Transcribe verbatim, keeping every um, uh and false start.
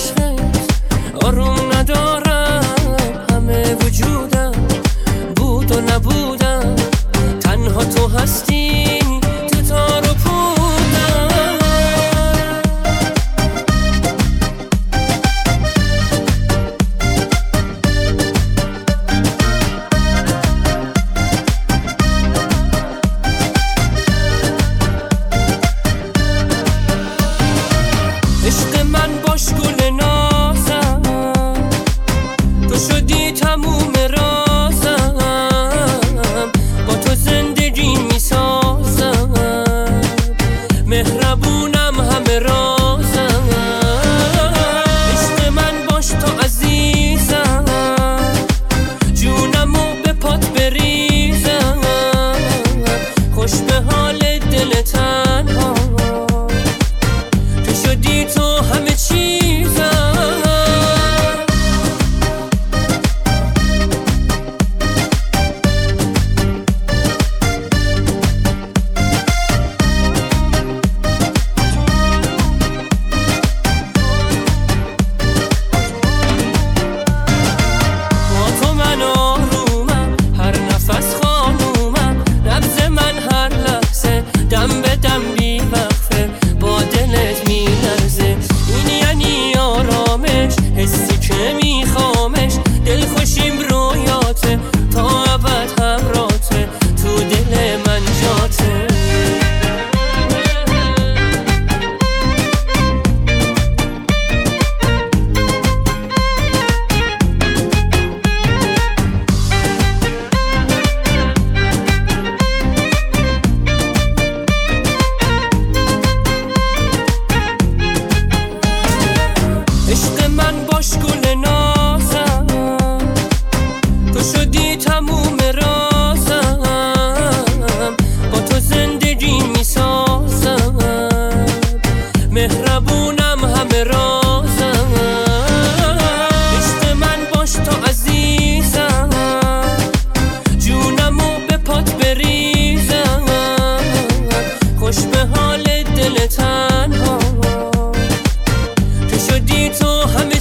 عشقت آروم ندارم، همه وجودم بود و نبودم، تنها تو هستی تو تار و پودم. عشق من باش گل نازم، تو شدی تموم رازم، با تو زندگی میسازم، مهربونم همه رازم. عشق من باش تو عزیزم، جونمو به پات بریزم، خوش به حال دل تنها، تو شدی تو همه چیزم. با تو من آرومم، هر نفس خانومم، نبض من هر لحظه دم به دم بی وقفه با دلت میلرزه. این یعنی آرامش، حسی که میخوامش، دل خوشیم رویاته تا ابد همراته، تو دل من جاته. عشق من باش گل نازم، تو شدی تموم رازم، با تو زندگی میسازم، مهربونم همه رازم. عشق من باش تو عزیزم، جونمو به پات بریزم، خوش به حال دل تنها، تو شدی تو همه